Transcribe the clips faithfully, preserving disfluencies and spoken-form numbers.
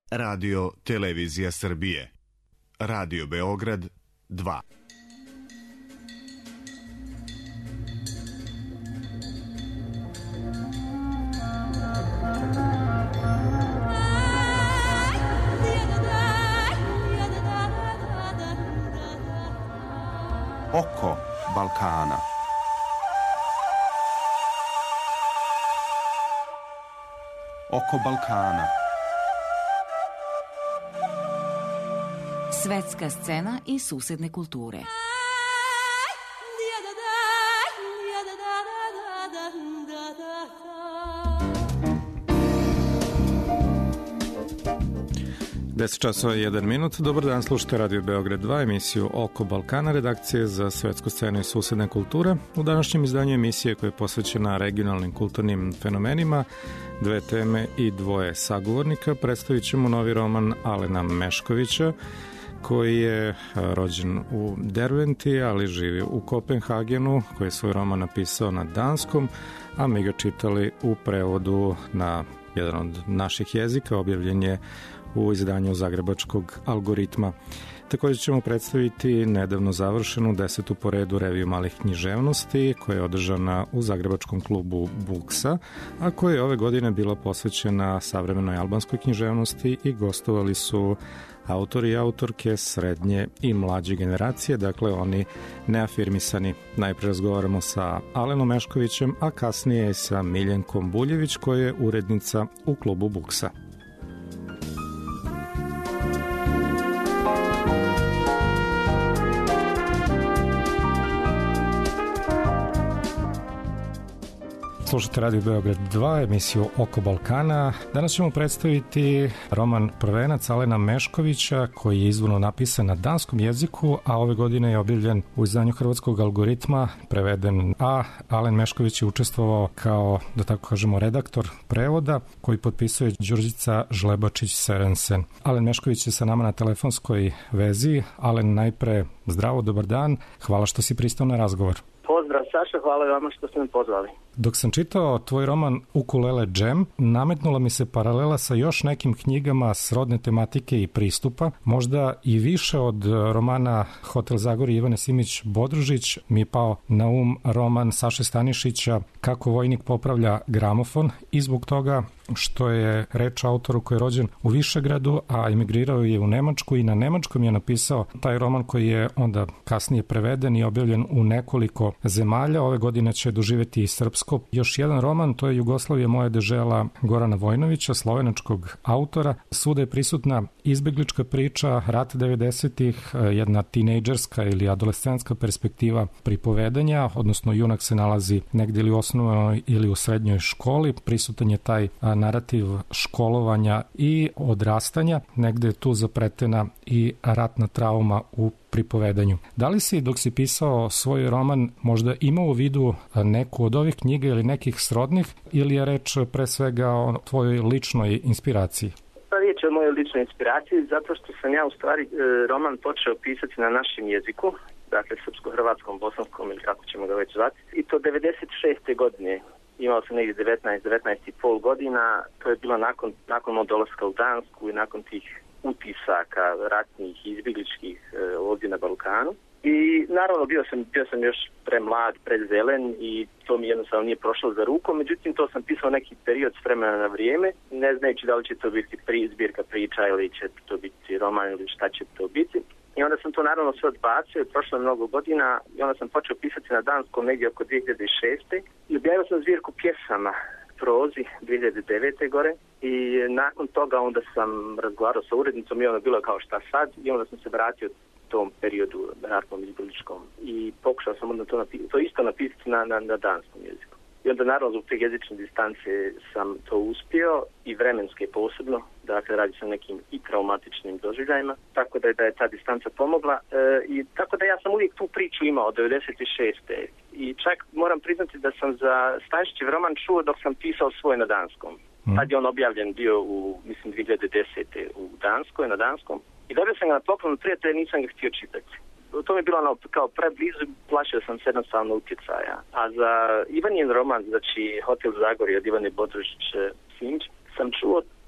Radio Televizija Srbije. Radio Beograd dva. Oko Balkana. Oko Balkana. Svetska scena i susedne kulture. deset časova i jedan minut. Dobar dan, slušajte Radio Beograd dva, emisiju Oko Balkana, redakcije za svetsku scenu i susedne kulture. U današnjem izdanju emisije koja je posvećena regionalnim kulturnim fenomenima, dve teme i dvoje sagovornika, predstavit ćemo novi roman Alena Meškovića, koji je rođen u Derventi, ali živi u Kopenhagenu, koji je svoj roman napisao na danskom, a mi ga čitali u prevodu na jedan od naših jezika, objavljen je u izdanju Zagrebačkog Algoritma. Također ćemo predstaviti nedavno završenu desetu po redu reviju malih književnosti, koja je održana u Zagrebačkom klubu Buksa, a koja je ove godine bila posvećena savremenoj albanskoj književnosti i gostovali su autori i autorke srednje i mlađe generacije, dakle oni neafirmisani. Najpre razgovaramo sa Alenom Meškovićem, a kasnije sa Miljenkom Buljević, koja je urednica u klubu Buksa. Slušajte Radio Beograd dva, emisiju Oko Balkana. Danas ćemo predstaviti roman Prvenac Alena Meškovića, koji je izvorno napisan na danskom jeziku, a ove godine je objavljen u izdanju Hrvatskog Algoritma, preveden, a Alen Mešković je učestvovao kao, da tako kažemo, redaktor prevoda, koji potpisuje Đurđica Žlebačić-Serensen. Alen Mešković je sa nama na telefonskoj vezi. Alen, najpre zdravo, dobar dan, hvala što si pristao na razgovor. Pozdrav Saša, hvala vama što ste me pozvali. Dok sam čitao tvoj roman Ukulele džem, nametnula mi se paralela sa još nekim knjigama srodne tematike i pristupa, možda i više od romana Hotel Zagorje Ivane Simić Bodružić mi je pao na um roman Saše Stanišića Kako vojnik popravlja gramofon, i zbog toga što je reč autoru koji je rođen u Višegradu, a emigrirao je u Nemačku i na nemačkom je napisao taj roman koji je onda kasnije preveden i objavljen u nekoliko zemalja. Ove godine će doživjeti i srpsko. Još jedan roman, to je Jugoslavija moja dežela Gorana Vojnovića, slovenačkog autora. Svuda je prisutna izbeglička priča, rat devedesetih, jedna tinejdžerska ili adolescentska perspektiva pripovedanja, odnosno junak se nalazi negdje ili u osnovnoj ili u srednjoj školi. Prisutan je taj narativ školovanja i odrastanja, negde je tu zapretena i ratna trauma u pripovedanju. Da li si, dok si pisao svoj roman, možda imao u vidu neku od ovih knjiga ili nekih srodnih, ili je reč pre svega o tvojoj ličnoj inspiraciji? Pa riječ je o mojoj ličnoj inspiraciji, zato što sam ja u stvari roman počeo pisati na našem jeziku, dakle srpsko-hrvatskom, bosanskom ili kako ćemo ga već zvati, i to devedeset šeste godine. Imao sam negdje devetnaest, devetnaest i pol godina, to je bilo nakon, nakon mog dolaska u Dansku i nakon tih utisaka ratnih i izbjegličkih e, ovdje na Balkanu. I naravno bio sam, bio sam još premlad, prezelen i to mi jednostavno nije prošlo za rukom, međutim to sam pisao neki period s vremena na vrijeme, ne znajući da li će to biti pri, zbirka priča ili će to biti roman ili šta će to biti. I onda sam to naravno sve odbacio, prošlo je mnogo godina i onda sam počeo pisati na danskom negdje oko dvije hiljade šeste. I objavio sam zbirku pjesama prozi dvije hiljade devete gore i nakon toga onda sam razgovarao sa urednicom i ono bilo kao šta sad i onda sam se vratio tom periodu ratnom izbjegličkom i pokušao sam onda to, napi- to isto napisati na, na, na danskom jeziku. I onda naravno zbog te jezične distance sam to uspio i vremenske posebno, dakle radi se o nekim i traumatičnim doživljajima, tako da je, da je ta distanca pomogla e, i tako da ja sam uvijek tu priču imao od devedeset šeste. I čak moram priznati da sam za Stanišićev roman čuo dok sam pisao svoj na danskom. Mm. Tad je on objavljen bio u, mislim, dvije hiljade desete u Danskoj, na danskom. I dobio sam ga na poklon od prijatelja, nisam ga htio čitati. To mi je bilo ono kao preblizu, plašio sam se jednostavno utjecaja. A za Ivanin roman, znači Hotel Zagorje od Ivane Bodružić Simić, sam čuo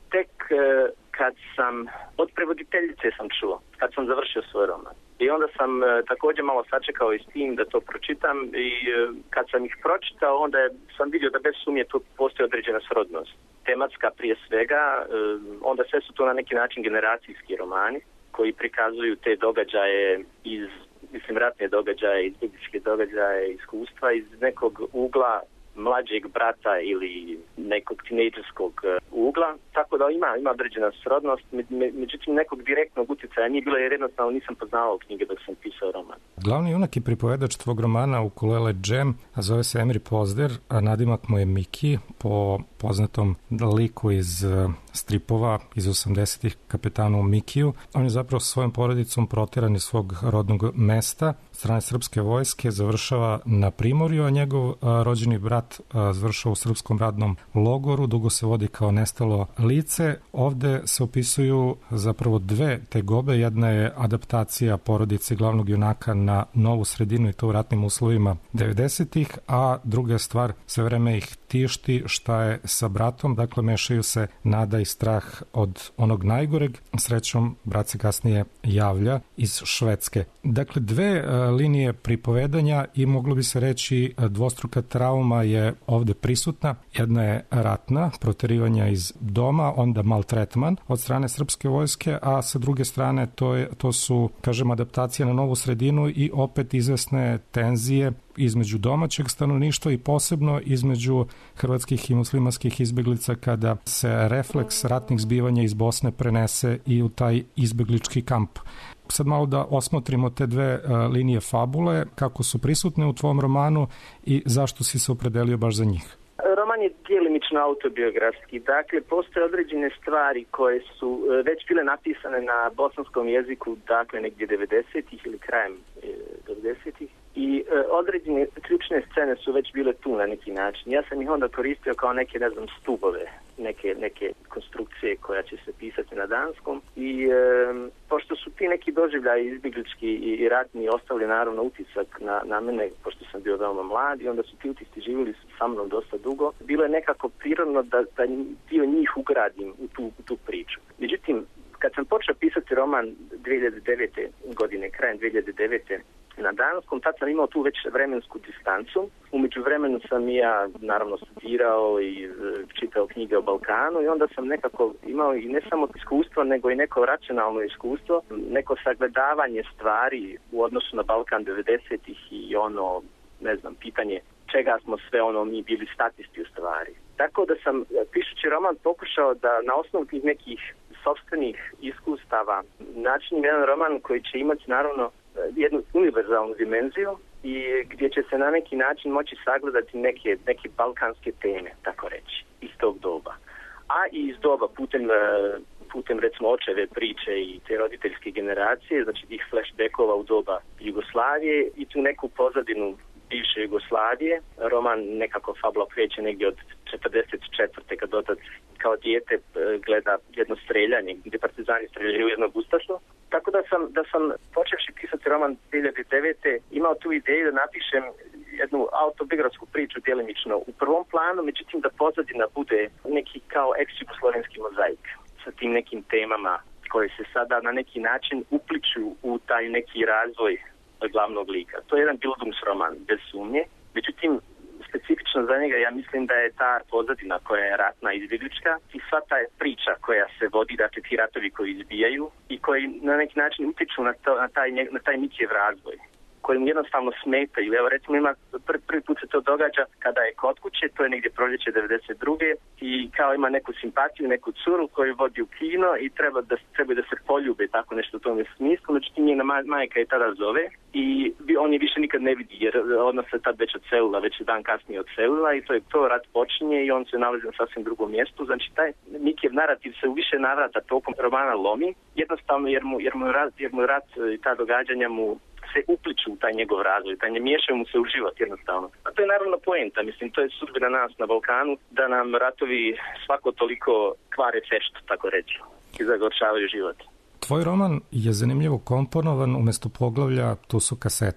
tek kad sam, od prevoditeljice sam čuo, kad sam završio svoj roman. I onda sam također malo sačekao i s tim da to pročitam i kad sam ih pročitao, onda sam vidio da bez sumnje tu postoji određena srodnost. Tematska prije svega, onda sve su to na neki način generacijski romani koji prikazuju te događaje iz, mislim, ratne događaje, iz bibličke događaje, iskustva iz nekog ugla mlađeg brata ili nekog tinejdžerskog ugla, tako da ima ima određena srodnost, međutim nekog direktnog utjecaja nije bilo jer jednostavno nisam poznavao knjige dok sam pisao roman. Glavni junak i pripovedač tvog romana Ukulele Džem zove se Emri Pozder, a nadimak mu je Miki, po poznatom liku iz stripova iz osamdesetih, kapetanu Mikiju. On je zapravo svojom porodicom proteran iz svog rodnog mesta strane srpske vojske, završava na Primorju, a njegov a, rođeni brat a, završava u srpskom radnom logoru, dugo se vodi kao nestalo lice. Ovde se opisuju zapravo dve tegobe, jedna je adaptacija porodice glavnog junaka na novu sredinu i to u ratnim uslovima devedesetih, a druga stvar, sve vreme ih tišti šta je sa bratom, dakle mešaju se nada i strah od onog najgoreg. Srećom, brat se kasnije javlja iz Švedske. Dakle, dve a, linije pripovedanja i moglo bi se reći dvostruka trauma je ovde prisutna. Jedna je ratna, proterivanja iz doma, onda maltretman od strane srpske vojske, a sa druge strane to, je, to su, kažem, adaptacije na novu sredinu i opet izvesne tenzije između domaćeg stanovništva i posebno između hrvatskih i muslimanskih izbeglica kada se refleks ratnih zbivanja iz Bosne prenese i u taj izbeglički kamp. Sad malo da osmotrimo te dve uh, linije fabule, kako su prisutne u tvom romanu i zašto si se opredelio baš za njih. Roman je djelimično autobiografski, dakle postoje određene stvari koje su uh, već bile napisane na bosanskom jeziku, dakle negdje devedesetih ili krajem uh, devedesetih i uh, određene ključne scene su već bile tu na neki način. Ja sam ih onda koristio kao neke, ne znam, stubove, neke, neke konstrukcije koja će se pisati na danskom i e, pošto su ti neki doživljaji izbjeglički i, i ratni ostavili naravno utisak na, na mene, pošto sam bio veoma mlad i onda su ti utisci živjeli sa mnom dosta dugo, bilo je nekako prirodno da, da dio njih ugradim u tu, u tu priču. Međutim, kad sam počeo pisati roman dvije hiljade devete. godine, krajem dvije hiljade devete. na danskom, tad sam imao tu već vremensku distancu. Umeđu vremenu sam i ja naravno studirao i e, čitao knjige o Balkanu i onda sam nekako imao i ne samo iskustvo, nego i neko racionalno iskustvo, neko sagledavanje stvari u odnosu na Balkan devedesetih i ono, ne znam, pitanje čega smo sve ono mi bili statisti u stvari. Tako da sam, pišući roman, pokušao da na osnovu tih nekih sopstvenih iskustava načinim jedan roman koji će imati naravno jednu univerzalnu dimenziju i gdje će se na neki način moći sagledati neke, neke balkanske teme, tako reći, iz tog doba. A i iz doba putem, putem recimo očeve priče i te roditeljske generacije, znači tih flashbackova u doba Jugoslavije i tu neku pozadinu bivše Jugoslavije. Roman nekako fabula kreće negdje od četrdeset četvrte kad otac kao dijete gleda jedno streljanje gdje partizani streljaju jednog ustašu. Tako da sam, da sam počevši pisati roman dvije hiljade devete. imao tu ideju da napišem jednu autobiografsku priču djelimično u prvom planu, međutim da pozadina bude neki kao ex-jugoslovenski mozaik sa tim nekim temama koje se sada na neki način upliču u taj neki razvoj glavnog lika. To je jedan bildungsroman, bez sumnje. Međutim, specifično za njega ja mislim da je ta pozadina koja je ratna izbjeglička i sva ta priča koja se vodi, dakle ti ratovi koji izbijaju i koji na neki način utiču na, to, na taj, na taj Mikijev razvoj, kojim jednostavno smetaju. Evo recimo ima, prvi, prvi put se to događa kada je kod kuće, to je negdje proljeće devedeset druge i kao ima neku simpatiju, neku curu koju vodi u kino i treba da, treba da se poljube, tako nešto u tom smislu, međutim njena majka je tada zove i on je više nikad ne vidi jer ona se tad već odselila, već dan kasnije odselila i to je to, rat počinje i on se nalazi na sasvim drugom mjestu. Znači taj Mikijev narativ se u više navrata tokom romana lomi, jednostavno jer mu, jer mu, rat, jer mu rat i ta događanja mu se upliču u taj njegov razvoj, taj ne miješaju mu se u život jednostavno. A to je naravno poenta, mislim, to je sudbina nas na Balkanu, da nam ratovi svako toliko kvare feštu, tako reći, i zagorčavaju život. Tvoj roman je zanimljivo komponovan, umjesto poglavlja tu su kasete.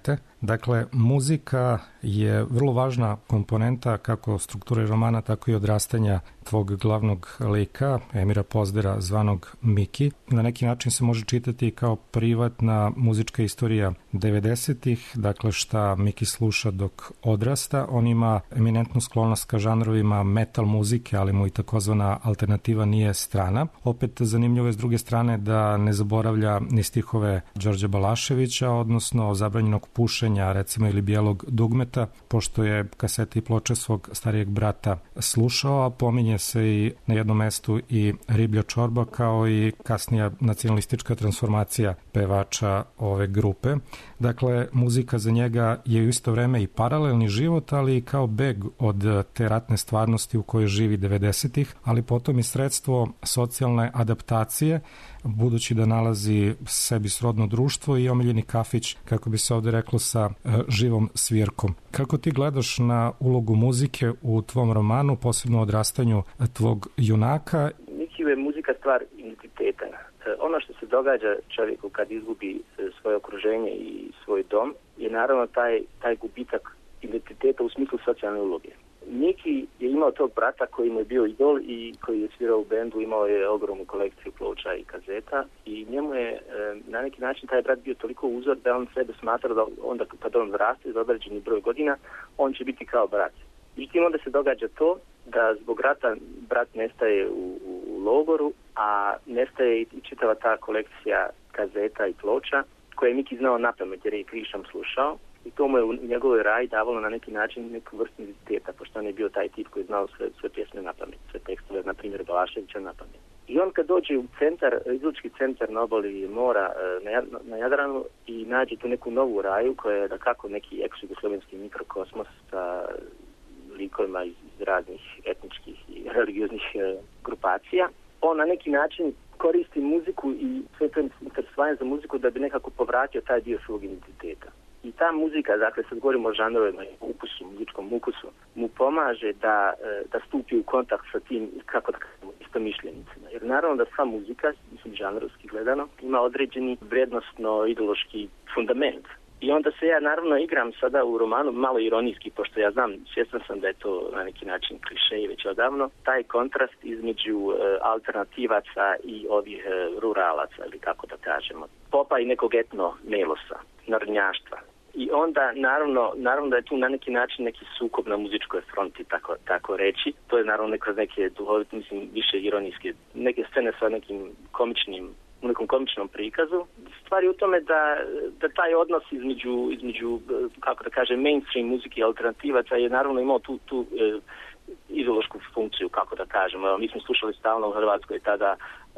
Dakle, muzika je vrlo važna komponenta kako strukture romana, tako i odrastanja tvog glavnog lika, Emira Pozdera, zvanog Miki. Na neki način se može čitati kao privatna muzička istorija devedesetih, dakle šta Miki sluša dok odrasta. On ima eminentnu sklonost ka žanrovima metal muzike, ali mu i takozvana alternativa nije strana. Opet zanimljivo je s druge strane da ne zaboravlja ni stihove Đorđa Balaševića, odnosno zabranjenog pušenja, recimo, ili bijelog dugmeta, pošto je kasete i ploče svog starijeg brata slušao, a pominje se i na jednom mestu i Riblja čorba, kao i kasnija nacionalistička transformacija pevača ove grupe. Dakle, muzika za njega je u isto vreme i paralelni život, ali i kao beg od te ratne stvarnosti u kojoj živi devedesetih, ali potom i sredstvo socijalne adaptacije, budući da nalazi sebi srodno društvo i omiljeni kafić, kako bi se ovde reklo, sa e, živom svirkom. Kako ti gledaš na ulogu muzike u tvom romanu, posebno u odrastanju tvog junaka? Mikiju je muzika stvar identiteta. E, ono što se događa čovjeku kad izgubi e, svoje okruženje i svoj dom je naravno taj, taj gubitak identiteta u smislu socijalne uloge. Miki je imao tog brata koji mu je bio idol i koji je svirao u bendu, imao je ogromnu kolekciju ploča i kazeta i njemu je e, na neki način taj brat bio toliko uzor da on sebe smatra da onda kad on raste za određeni broj godina, on će biti kao brat. Međutim, onda se događa to da zbog rata brat nestaje u, u, u logoru, a nestaje i čitava ta kolekcija kazeta i ploča koje je Miki znao napamet jer je i krišom slušao. I to mu je u njegovoj raji davalo na neki način neku vrstu identiteta, pošto on je bio taj tip koji je znao sve, sve pjesme na pamet, sve tekstove, na primjer Balaševića na pamet. I on kad dođe u centar, izlučki centar na obali mora na, na Jadranu i nađe tu neku novu raju koja je da kako neki ex-jugoslovenski mikrokosmos sa likovima iz raznih etničkih i religioznih e, grupacija, on na neki način koristi muziku i sve to interesovanje za muziku da bi nekako povratio taj dio svog identiteta. I ta muzika, dakle sad govorimo o žanrovima i ukusu, muzičkom ukusu, mu pomaže da, da stupi u kontakt sa tim, kako da kažemo, istomišljenicima. Jer naravno da sva muzika, mislim žanrovski gledano, ima određeni vrijednostno-ideološki fundament. I onda se ja naravno igram sada u romanu malo ironijski, pošto ja znam, svjestan sam da je to na neki način klišej već odavno, taj kontrast između e, alternativaca i ovih e, ruralaca, ili kako da kažemo, popa i nekog etno melosa, narodnjaštva. I onda, naravno, naravno da je tu na neki način neki sukob na muzičkoj fronti, tako, tako reći. To je naravno kroz neke duhovite, mislim, više ironijske, neke scene sa nekim komičnim, u nekom komičnom prikazu. Stvar je u tome da, da taj odnos između, između, kako da kažem, mainstream muzike i alternativaca je naravno imao tu, tu e, ideološku funkciju, kako da kažemo. Mi smo slušali stalno u Hrvatskoj tada e,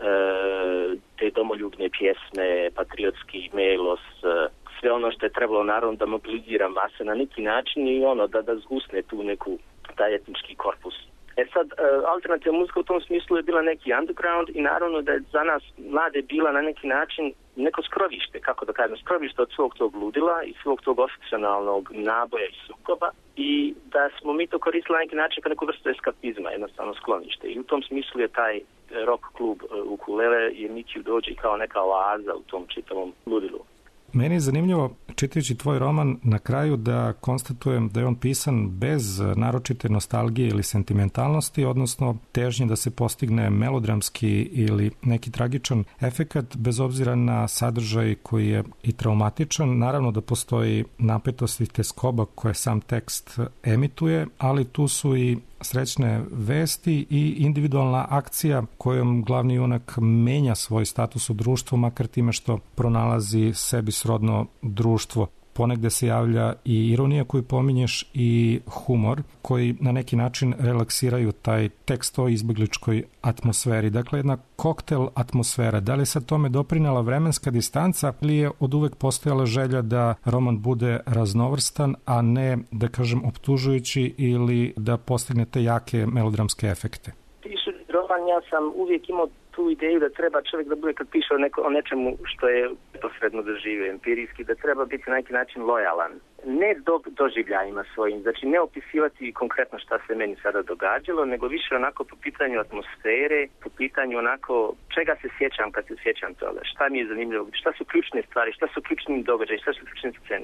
te domoljubne pjesme, patriotski melos, e, sve ono što je trebalo naravno da mobilizira mase na neki način i ono da, da zgusne tu neku taj etnički korpus. E sad, alternativna muzika u tom smislu je bila neki underground i naravno da je za nas mlade bila na neki način neko skrovište, kako da kažem, skrovište od svog tog ludila i svog tog oficijalnog naboja i sukoba i da smo mi to koristili na neki način kao neku vrstu eskapizma, jednostavno sklonište. I u tom smislu je taj rock klub Ukulele je Mikiju dođe kao neka oaza u tom čitavom ludilu. Meni je zanimljivo, čitajući tvoj roman, na kraju da konstatujem da je on pisan bez naročite nostalgije ili sentimentalnosti, odnosno težnje da se postigne melodramski ili neki tragičan efekat, bez obzira na sadržaj koji je i traumatičan. Naravno da postoji napetost i teskoba koje sam tekst emituje, ali tu su i srećne vesti i individualna akcija kojom glavni junak menja svoj status u društvu, makar time što pronalazi sebi srodno društvo. Ponegde se javlja i ironija koju pominješ i humor koji na neki način relaksiraju taj tekst o izbegličkoj atmosferi. Dakle, jedna koktel atmosfera. Da li je sad tome doprinela vremenska distanca ili je od uvek postojala želja da roman bude raznovrstan, a ne, da kažem, optužujući ili da postigne te jake melodramske efekte? Pišući roman, ja sam uvijek imao tu ideju da treba čovjek da bude kad piše o, neko, o nečemu što je posredno doživio empirijski, da treba biti na neki način lojalan. Ne do, doživljajima svojim, znači ne opisivati konkretno šta se meni sada događalo, nego više onako po pitanju atmosfere, po pitanju onako čega se sjećam kad se sjećam toga, šta mi je zanimljivo, šta su ključne stvari, šta su ključni događaji, šta su ključne scene.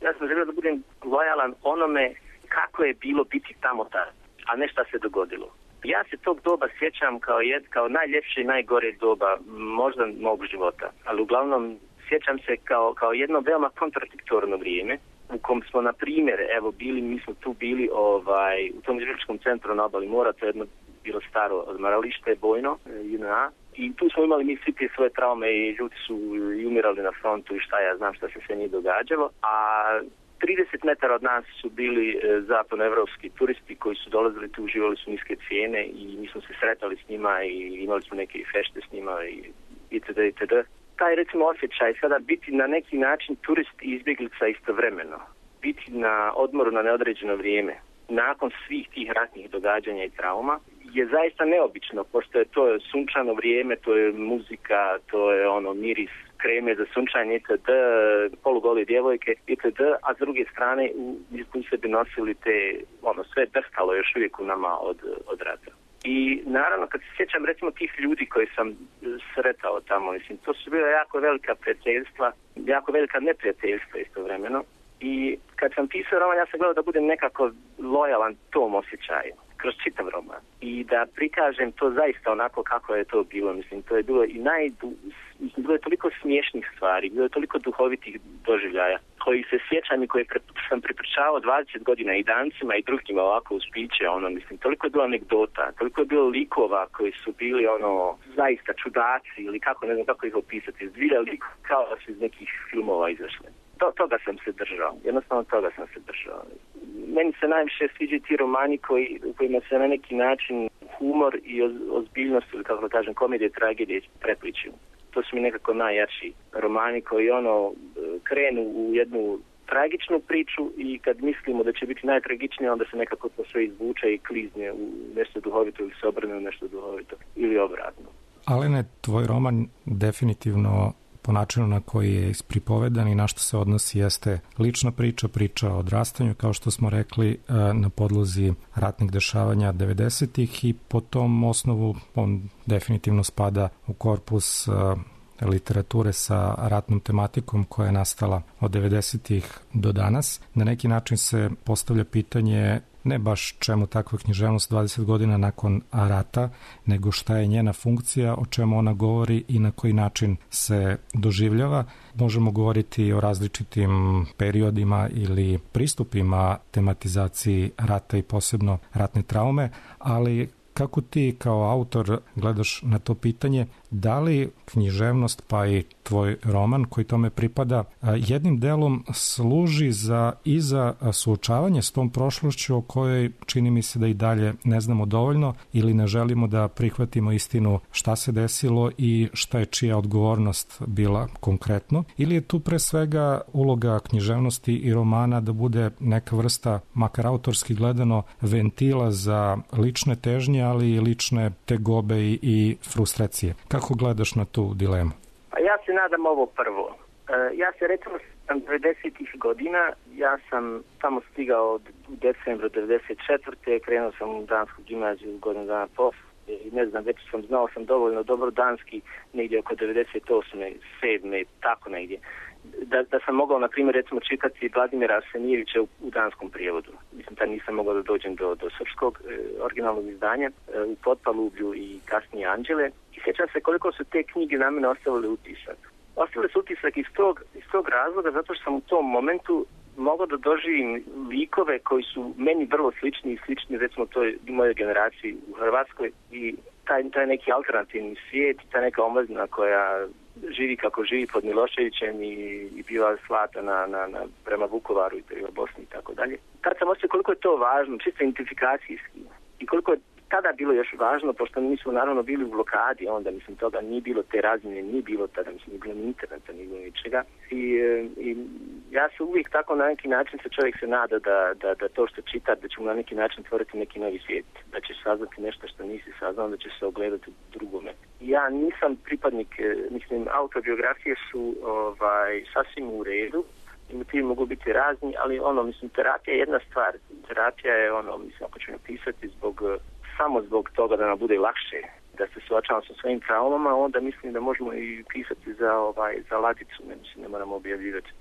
Ja sam želio da budem lojalan onome kako je bilo biti tamo tada, a ne šta se dogodilo. Ja se tog doba sjećam kao, jed, kao najljepše i najgore doba možda mog života, ali uglavnom sjećam se kao, kao jedno veoma kontradiktorno vrijeme u kom smo, na primjer, evo, bili, mi smo tu bili ovaj, u tom izbjegličkom centru na obali mora, to je jedno bilo staro odmaralište, bojno, J N A, i tu smo imali mi svi te svoje traume i ljudi su i umirali na frontu i šta ja znam šta se sve nije događalo, a trideset metara od nas su bili e, zapadnoevropski turisti koji su dolazili tu, uživali su niske cijene i mi smo se sretali s njima i imali smo neke fešte s njima i itd. itd. Taj, recimo, osjećaj sada biti na neki način turist i izbjeglica istovremeno, biti na odmoru na neodređeno vrijeme, nakon svih tih ratnih događanja i trauma, je zaista neobično, pošto je to sunčano vrijeme, to je muzika, to je ono miris kreme za sunčanje itd., polugole djevojke itd., a s druge strane mi smo sebi nosili te, ono, sve drskalo još uvijek u nama od, od rata. I naravno, kad se sjećam recimo tih ljudi koji sam sretao tamo, mislim, to su bila jako velika prijateljstva, jako velika neprijateljstva istovremeno. I kad sam pisao roman, ja sam gledao da budem nekako lojalan tom osjećaju, kroz čitav roman. I da prikažem to zaista onako kako je to bilo. Mislim, to je bilo i naj... Mislim, bilo je toliko smiješnih stvari, bilo je toliko duhovitih doživljaja, koji se sjećam i koje pre... sam prepričavao dvadeset godina i dancima i drugima ovako uz piće, ono, mislim, toliko je bilo anegdota, toliko je bilo likova koji su bili, ono, zaista čudaci, ili kako, ne znam kako ih opisati, zbilja lik kao da su iz nekih filmova izašli. To, toga sam se držao, jednostavno toga sam se držao. Meni se najviše sviđaju ti romani koji, u kojima se na neki način humor i ozbiljnost, ili kako da kažem, komedije, tragedije prepliču. To su mi nekako najjači romani koji ono krenu u jednu tragičnu priču i kad mislimo da će biti najtragičnije, onda se nekako to sve izvuče i klizne u nešto duhovito ili se obrne u nešto duhovito ili obratno. Alene, tvoj roman definitivno po načinu na koji je ispripovedan i na što se odnosi jeste lična priča, priča o odrastanju, kao što smo rekli, na podlozi ratnih dešavanja devedesetih i po tom osnovu on definitivno spada u korpus literature sa ratnom tematikom koja je nastala od devedesetih do danas. Na neki način se postavlja pitanje ne baš čemu takva književnost dvadeset godina nakon rata, nego šta je njena funkcija, o čemu ona govori i na koji način se doživljava. Možemo govoriti o različitim periodima ili pristupima tematizaciji rata i posebno ratne traume, ali kako ti kao autor gledaš na to pitanje, da li književnost pa i tvoj roman koji tome pripada jednim delom služi za i za suočavanje s tom prošlošću o kojoj čini mi se da i dalje ne znamo dovoljno ili ne želimo da prihvatimo istinu šta se desilo i šta je čija odgovornost bila konkretno, ili je tu pre svega uloga književnosti i romana da bude neka vrsta, makar autorski gledano, ventila za lične težnje, ali i lične tegobe i, i frustracije. Kako gledaš na tu dilemu? Pa ja se nadam ovo prvo. E, ja se recimo sam devedesetih godina, ja sam tamo stigao u decembru devedeset četvrte krenuo sam u dansku gimnaziju godinu dana posle i ne znam, već sam znao sam dovoljno dobro danski negdje oko devedeset osme, sedme, tako negdje. Da, da sam mogao, na primjer, recimo čitati Vladimira Arsenijevića u, u danskom prijevodu. Mislim da nisam mogao da dođem do, do srpskog e, originalnog izdanja, e, u Potpalublju i kasnije Anđele. I sjećam se koliko su te knjige na mene ostavile utisak. Ostavile su utisak iz tog, iz tog razloga zato što sam u tom momentu mogao da doživim likove koji su meni vrlo slični i slični, recimo toj mojoj generaciji u Hrvatskoj, i taj, taj neki alternativni svijet, ta neka omladina koja živi kako živi pod Miloševićem i, i biva slata na, na, na, prema Vukovaru i prema Bosni i tako dalje. Tad sam osjećao koliko je to važno, čisto identifikacijski, i koliko je tada bilo još važno, pošto mi smo naravno bili u blokadi, onda mislim toga nije bilo, te razmjene nije bilo tada, mislim nije bilo ni interneta, nije bilo ničega. I, i ja se uvijek tako na neki način se čovjek se nada da, da, da to što čita, da će mu na neki način tvoriti neki novi svijet, da će saznati nešto što nisi saznao, da će se ogledati u drugome. Ja nisam pripadnik, mislim, autobiografije su ovaj, sasvim u redu, i motivi mogu biti razni, ali ono, mislim, terapija je jedna stvar. Terapija je ono, mislim, ako ću napisati zbog samo zbog toga da nam bude lakše, da se suočavamo sa svojim traumama, onda mislim da možemo i pisati za ovaj za ladicu, ne mislim, ne moramo objavljivati to.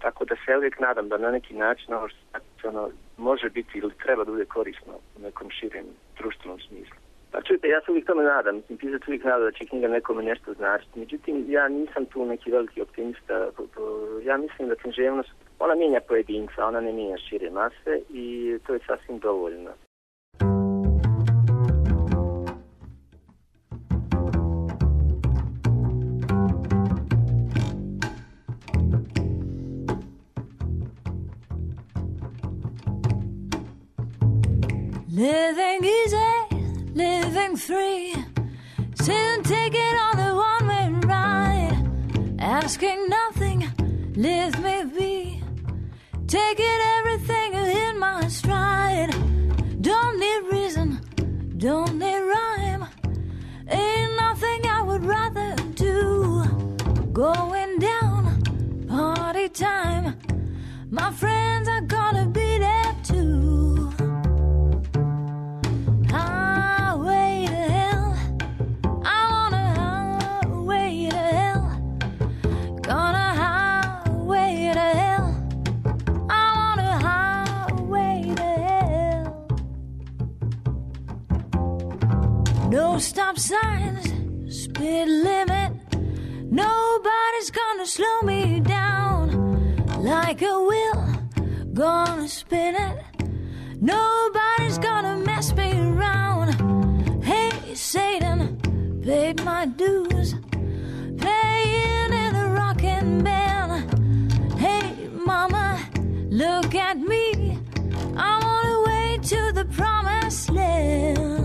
Tako da se ja uvijek nadam da na neki način ovo što ono, može biti ili treba da bude korisno u nekom širem društvenom smislu. Pa čujte, ja se uvijek tome nadam, mislim, pisat uvijek nadam da će knjiga nekome nešto značiti. Međutim, ja nisam tu neki veliki optimista. Ja mislim da književnost, ona mijenja pojedinca, ona ne mijenja šire mase i to je sasvim dovoljno. Living easy, living free, sitting, taking on the one-way ride, asking nothing, leave me be, taking everything in my stride. Don't need reason, don't need rhyme, ain't nothing I would rather do. Going down, party time, my friends are gonna be there too. No stop signs, speed limit. Nobody's gonna slow me down. Like a wheel, gonna spin it. Nobody's gonna mess me around. Hey, Satan, paid my dues, playing in a rockin' band. Hey, mama, look at me, I'm on the way to the promised land.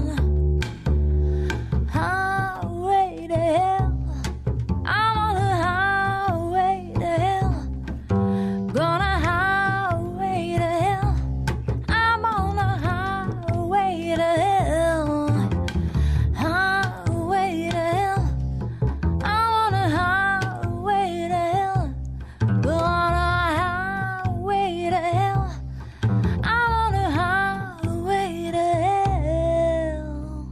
Highway to hell, I'm on the highway to hell. Gonna highway to hell, I'm on the highway to hell. Highway to hell, I'm on the highway to hell. Gonna highway to hell, I'm on the highway to hell.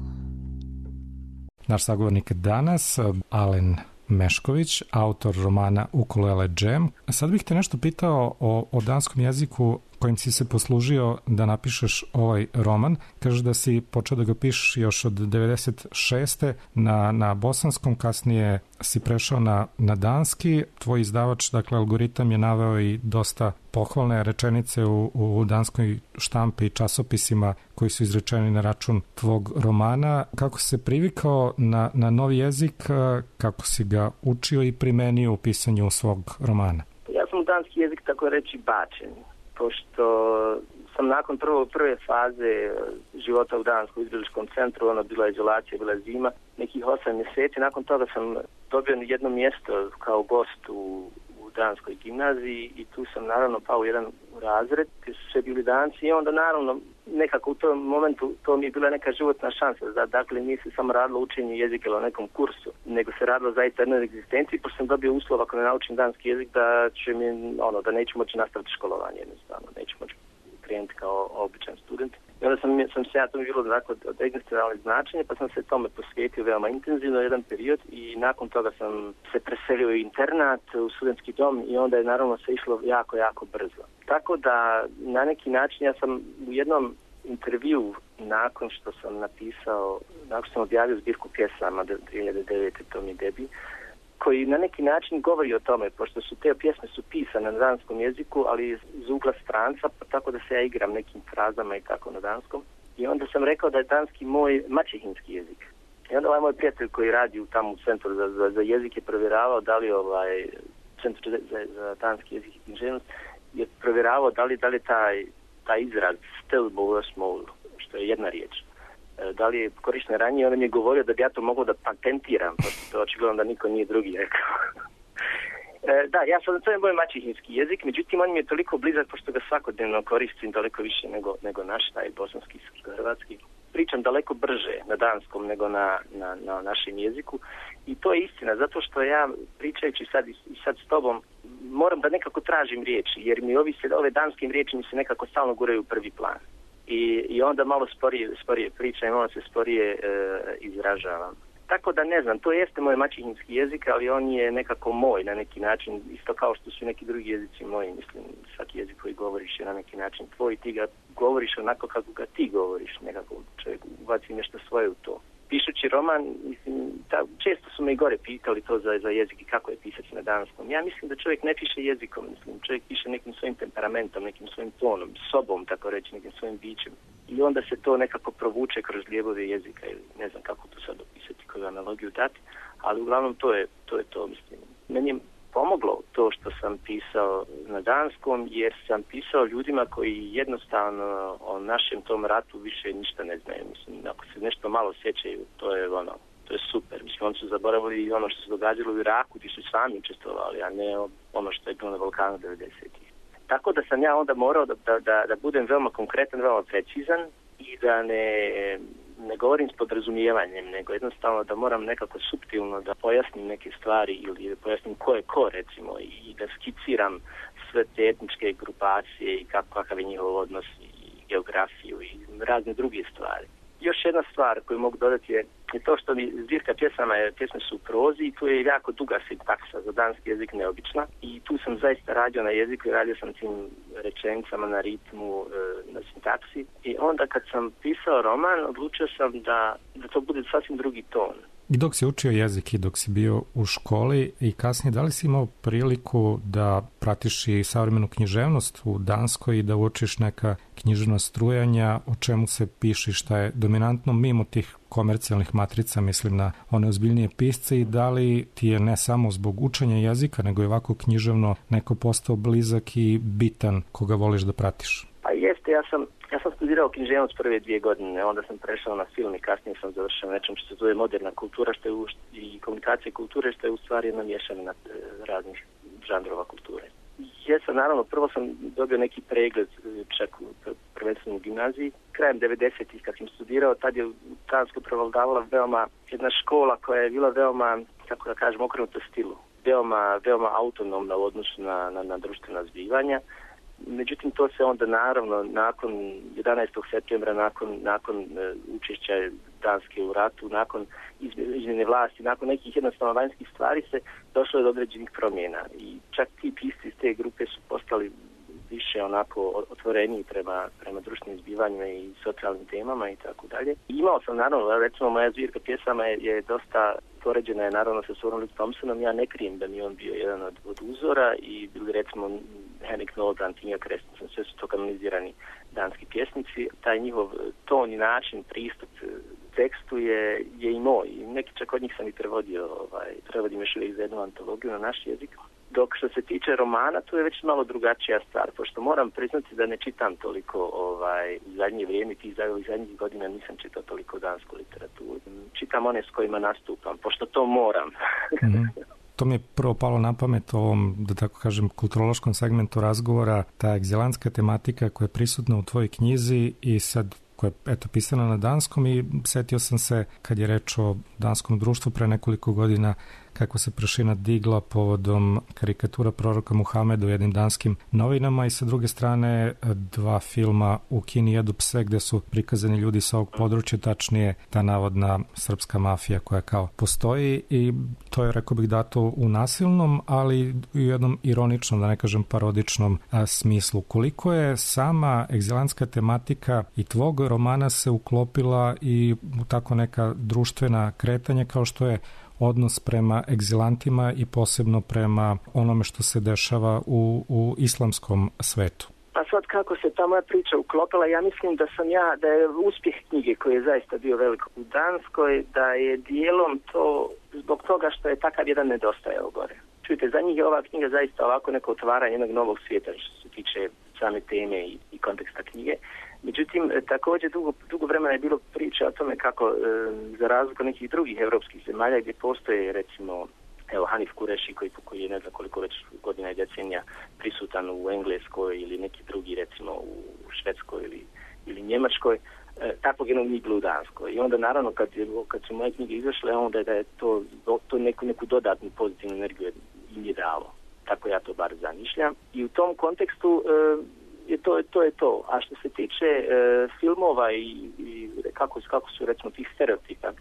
Naš sagovornik danas, Alen Mešković, autor romana Ukulele Jam. Sad bih te nešto pitao o, o danskom jeziku kojim si se poslužio da napišeš ovaj roman. Kažeš da si počeo da ga pišeš još od devedeset šeste na, na bosanskom, kasnije si prešao na, na danski. Tvoj izdavač, dakle Algoritam, je naveo i dosta pohvalne rečenice u, u danskoj štampi i časopisima koji su izrečeni na račun tvog romana. Kako si se privikao na, na novi jezik, kako si ga učio i primenio u pisanju svog romana? Ja sam u danski jezik, tako reći, bačen, pošto sam nakon prvo, prve faze života u Danskom izbjegličkom centru, ono bila izolacija, bila zima, nekih osam mjeseci, nakon toga sam dobio jedno mjesto kao gost u, u danskoj gimnaziji i tu sam naravno pao u jedan razred gdje su sve bili Danci i onda naravno nekako u tom momentu to mi je bila neka životna šansa. Da, dakle, nije se samo radilo učenje jezika ili o nekom kursu, nego se radilo zaista jednoj egzistenciji, pošto sam dobio uslov ako ne naučim danski jezik da će mi, ono, da neću moći nastaviti školovanje jednostavno, neću moći krenuti kao običan student. I onda sam, sam se ja to mi bilo dakle, od egzistencijalnog značenja, pa sam se tome posvetio veoma intenzivno jedan period i nakon toga sam se preselio u internat, u studentski dom i onda je naravno se išlo jako, jako brzo. Tako da na neki način ja sam u jednom intervju nakon što sam napisao, nakon što sam objavio zbirku pjesama dvije hiljade devete. to mi je debi, koji na neki način govori o tome, pošto su te pjesme su pisane na danskom jeziku, ali iz ugla stranca, pa tako da se ja igram nekim frazama i tako na danskom. I onda sam rekao da je danski moj maćehinski jezik. I onda ovaj moj prijatelj koji radi u tamo u centru za, za, za jezik je provjeravao da li ovaj centru za, za, za danski jezik i književnost je provjeravao da li, da li taj, taj izraz still small, što je jedna riječ, da li je korišten ranije, on mi je govorio da bi ja to mogao da patentiram, pošto to očigledno da niko nije drugi rekao. e, da, ja sam, to je moj maćehinski jezik, međutim on mi je toliko blizak, pošto ga svakodnevno koristim daleko više nego, nego naš, taj bosanski, hrvatski. Pričam daleko brže na danskom nego na, na, na našem jeziku i to je istina, zato što ja pričajući sad i sad s tobom moram da nekako tražim riječi, jer mi ovi se, ove danskim riječi mi se nekako stalno guraju u prvi plan. I, i onda malo sporije, sporije pričam i malo se sporije e, izražavam. Tako da ne znam, to jeste moj maćehinski jezik, ali on je nekako moj na neki način, isto kao što su neki drugi jezici moji, mislim, svaki jezik koji govoriš je na neki način tvoj, ti ga govoriš onako kako ga ti govoriš, nekako čovjek ubaci nešto svoje u to. Pišući roman, mislim, ta, često su me i gore pitali to za, za jezik i kako je pisati na danskom. Ja mislim da čovjek ne piše jezikom, mislim, čovjek piše nekim svojim temperamentom, nekim svojim tonom, sobom, tako reći, nekim svojim bićem. I onda se to nekako provuče kroz lijebove jezika ili ne znam kako to sad opisati, koju analogiju dati, ali uglavnom to je to, je to mislim. Meni je pomoglo to što sam pisao na danskom, jer sam pisao ljudima koji jednostavno o našem tom ratu više ništa ne znaju. Mislim, ako se nešto malo sjećaju, to je ono, to je super. Mislim, oni su zaboravili ono što se događalo u Iraku, gdje su sami učestvovali, a ne ono što je bilo na Balkanu devedesetih. Tako da sam ja onda morao da, da, da budem veoma konkretan, veoma precizan i da ne, ne govorim s podrazumijevanjem, nego jednostavno da moram nekako suptilno da pojasnim neke stvari ili da pojasnim ko je ko, recimo, i da skiciram sve te etničke grupacije i kako, kakav je njihov odnos i geografiju i razne druge stvari. Još jedna stvar koju mogu dodati je, je to što mi zbirka pjesama je, pjesme su u prozi i tu je jako duga sintaksa, za danski jezik neobična i tu sam zaista radio na jeziku i radio sam tim rečenicama na ritmu, na sintaksi i onda kad sam pisao roman odlučio sam da, da to bude sasvim drugi ton. I dok si učio jezik i dok si bio u školi i kasnije, da li si imao priliku da pratiš i savremenu književnost u Danskoj i da učiš neka književna strujanja, o čemu se piše, šta je dominantno mimo tih komercijalnih matrica, mislim na one ozbiljnije pisce, i da li ti je ne samo zbog učenja jezika, nego je ovako književno neko postao blizak i bitan koga voliš da pratiš? Pa jeste, ja sam Ja sam studirao književnost prve dvije godine, onda sam prešao na film i kasnije sam završio nečem što se zove moderna kultura što je u, i komunikacija kulture, što je u stvari jedna mješavina raznih žanrova kulture. Jesam, naravno, prvo sam dobio neki pregled čak prvenstveno u gimnaziji. Krajem devedesetih kad sam studirao, tad je u Danskoj prevladavala veoma jedna škola koja je bila veoma, kako da kažem, okrenuta stilu. Veoma, veoma autonomna u odnosu na, na, na društvena zbivanja. Međutim, to se onda naravno nakon jedanaestog septembra, nakon, nakon uh, učešća Danske u ratu, nakon izmjene vlasti, nakon nekih jednostavno vanjskih stvari se došlo do određenih promjena. I čak ti pisci iz te grupe su postali više onako otvoreniji prema, prema društvenim zbivanjima i socijalnim temama i tako dalje. Imao sam naravno, recimo moja zbirka pjesama je, je dosta poređena je naravno sa Sorom Luke Thompsonom, ja ne krijem da mi on bio jedan od, od uzora i bili recimo Henrik Nordbrand, Tinja Christensen, sve su to kanonizirani danski pjesnici. Taj njihov ton i način, pristup tekstu je, je i moj. Neki čak od njih sam i prevodio, ovaj, prevodim još uvijek za jednu antologiju na naš jezik. Dok što se tiče romana, to je već malo drugačija stvar, pošto moram priznati da ne čitam toliko ovaj, u zadnje vrijeme, tih zadnjih godina nisam čitao toliko dansku literaturu. Čitam one s kojima nastupam, pošto to moram. Mm-hmm. To mi je prvo palo na pamet o ovom, da tako kažem, kulturološkom segmentu razgovora, ta egzilandska tematika koja je prisutna u tvojoj knjizi i sad koja je eto pisana na danskom, i setio sam se kad je reč o danskom društvu pre nekoliko godina kako se prašina digla povodom karikatura proroka Muhameda u jednim danskim novinama, i sa druge strane dva filma u Kini jedu pse gde su prikazani ljudi sa ovog područja, tačnije ta navodna srpska mafija koja kao postoji, i to je, rekao bih, dato u nasilnom, ali u jednom ironičnom, da ne kažem parodičnom a, smislu. Koliko je sama egzilandska tematika i tvog romana se uklopila i u tako neka društvena kretanja kao što je odnos prema egzilantima i posebno prema onome što se dešava u, u islamskom svetu? Pa sad kako se ta moja priča uklopila, ja mislim da sam ja, da je uspjeh knjige koji je zaista bio velik u Danskoj, da je dijelom to zbog toga što je takav jedan nedostajao gore. Čujte, za njih je ova knjiga zaista ovako neko otvaranje jednog novog svijeta što se tiče same teme i, i konteksta knjige. Međutim, također dugo, dugo vremena je bilo priče o tome kako, e, za razliku nekih drugih evropskih zemalja gdje postoje, recimo, evo, Hanif Kureši koji, koji je ne znam koliko već godina i decenija prisutan u Engleskoj ili neki drugi, recimo, u Švedskoj ili, ili Njemačkoj, e, takvog jednog nije bilo u Danskoj. I onda, naravno, kad, je, kad su moje knjige izašle, onda je da je to, to neku, neku dodatnu pozitivnu energiju im je dalo. Tako ja to bar zamišljam. I u tom kontekstu e, je to, to je to. A što se tiče e, filmova i, i kako, kako su, recimo, tih stereotipa i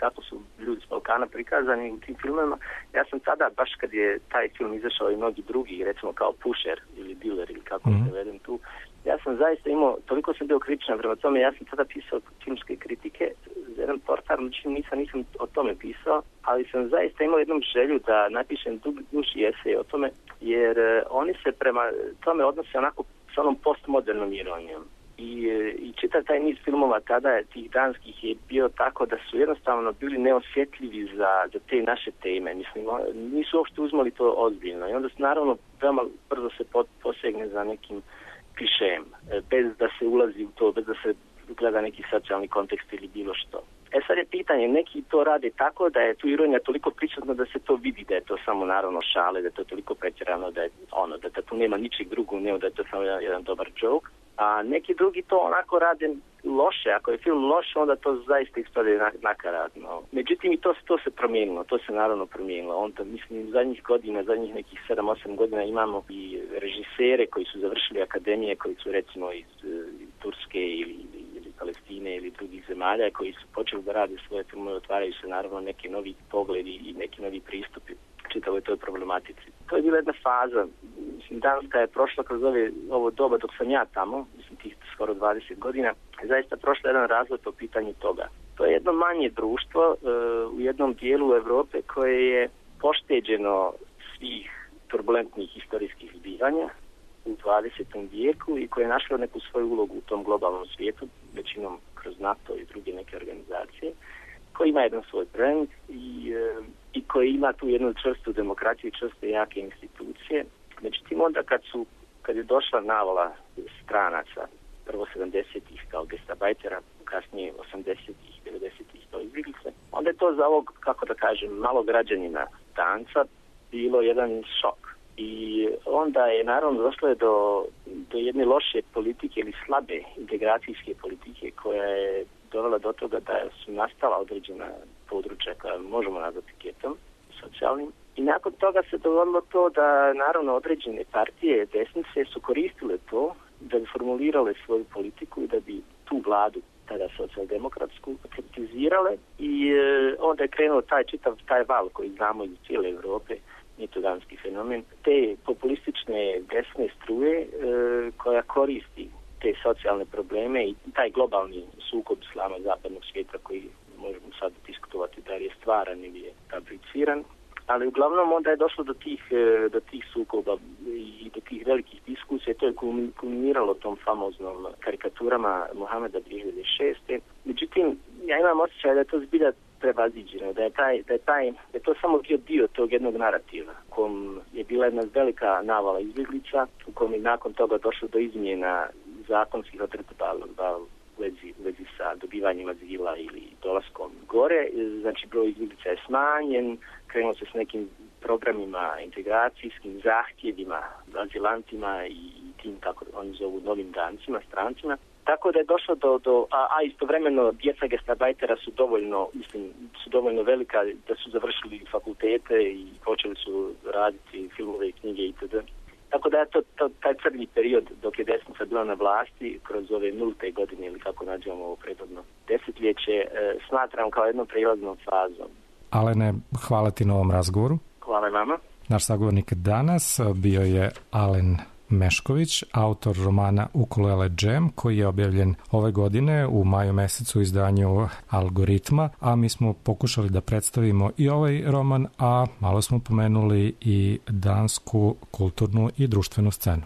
kako su ljudi s Balkana prikazani u tim filmima. Ja sam tada, baš kad je taj film izašao i mnogi drugi, recimo kao Pusher ili Dealer ili kako mm-hmm. se vedem tu, ja sam zaista imao, toliko sam bio kritičan prema tome, ja sam tada pisao filmske kritike za jedan portal, znači nisam, nisam o tome pisao, ali sam zaista imao jednom želju da napišem dug, duži esej o tome, jer uh, oni se prema tome odnose onako s onom postmodernom ironijom. I, i čitav taj niz filmova tada tih danskih je bio tako da su jednostavno bili neosjetljivi za, za te naše teme. Mislim, nisu uopšte uzmali to ozbiljno. I onda se naravno veoma brzo se posegne za nekim klišejem, bez da se ulazi u to, bez da se gleda neki socijalni kontekst ili bilo što. E sad je pitanje, neki to rade tako da je tu ironija toliko prisutna da se to vidi, da je to samo naravno šale, da je to toliko pretjerano, da je ono, da, da tu nema ničeg drugog, nego da je to samo jedan, jedan dobar joke. A neki drugi to onako rade loše. Ako je film loš, onda to zaista ispadne nakaradno. Međutim, i to, to se promijenilo. To se naravno promijenilo. Onda, mislim, zadnjih godina, zadnjih nekih sedam osam godina imamo i režisere koji su završili akademije, koji su recimo iz, iz Turske ili, ili, ili Palestine ili drugih zemalja, koji su počeli da rade svoje filmove, otvaraju se naravno neki novi pogledi i neki novi pristupi čitavoj toj problematici. To je bila jedna faza. Mislim, Danska je prošla kroz ove, ovo doba dok sam ja tamo, mislim tih skoro dvadeset godina, je zaista prošla jedan razvoj po pitanju toga. To je jedno manje društvo uh, u jednom dijelu Evrope koje je pošteđeno svih turbulentnih historijskih zbivanja u dvadesetom vijeku i koje je našlo neku svoju ulogu u tom globalnom svijetu, većinom kroz NATO i druge neke organizacije, koji ima jedan svoj brand i, uh, i koji ima tu jednu čvrstu demokraciju i čvrste jake institucije. Međutim, onda kad, su, kad je došla navala stranaca, prvo sedamdesetih kao gestabajtera, kasnije osamdesetih, devedesetih kao izbjeglice, onda je to za ovog, kako da kažem, malog građanina Danca bilo jedan šok. I onda je naravno došlo je do, do jedne loše politike ili slabe integracijske politike koja je dovela do toga da su nastala određena područja koja možemo nazvati getom socijalnim. I nakon toga se dogodilo to da naravno određene partije desnice su koristile to da bi formulirale svoju politiku i da bi tu vladu, tada socijaldemokratsku, kritizirale i e, onda je krenuo taj čitav taj val koji znamo iz cijele Evrope, nije to danski fenomen, te populistične desne struje e, koja koristi te socijalne probleme i taj globalni sukob islama zapadnog svijeta koji možemo sad diskutovati da li je stvaran ili je fabriciran. Ali uglavnom onda je došlo do tih, do tih sukoba i do tih velikih diskusija. To je kulminiralo tom famoznom karikaturama Mohameda dvije hiljade šeste. Međutim, ja imam osjećaj da je to zbilja prevaziđeno, da je, taj, da, je taj, da je to samo bio dio tog jednog narativa, u kom je bila jedna velika navala izbjeglica, u kom je nakon toga došlo do izmjena zakonskih odredba u vezi, u vezi sa dobivanjem azila ili dolaskom gore. Znači, broj izbjeglica je smanjen, krenulo se s nekim programima, integracijskim zahtjevima, azilantima i tim, kako oni zovu, novim dancima, strancima. Tako da je došlo do, do a, a istovremeno djeca gestabajtera su dovoljno, mislim, su dovoljno velika da su završili fakultete i počeli su raditi filmove i knjige itd. Tako da je to, to taj crni period dok je desnica bila na vlasti kroz ove nulte godine ili kako nađemo ovo prethodno desetljeće, e, smatram kao jednom prijelaznom fazom. Alene, hvala ti na ovom razgovoru. Hvala vama. Naš sagovornik danas bio je Alen Mešković, autor romana Ukulele Jam, koji je objavljen ove godine u maju mesecu u izdanju Algoritma, a mi smo pokušali da predstavimo i ovaj roman, a malo smo pomenuli i dansku kulturnu i društvenu scenu.